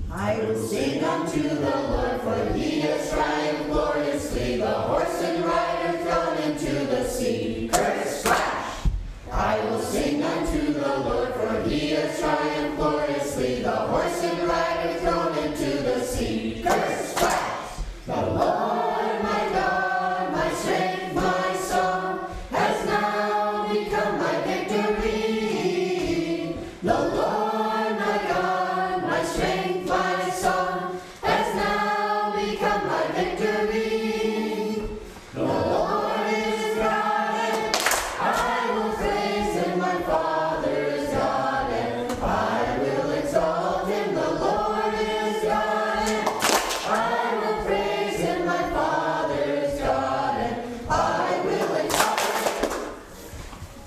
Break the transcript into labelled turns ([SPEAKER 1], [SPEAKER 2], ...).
[SPEAKER 1] I will sing unto the Lord, for he has triumphed gloriously. The horse and rider thrown into the sea. Curse, splash! I will sing unto the Lord, for he has triumphed gloriously. The horse and rider thrown into the sea. Curse, splash! The Lord my God, my strength, my song, has now become my victory. The Lord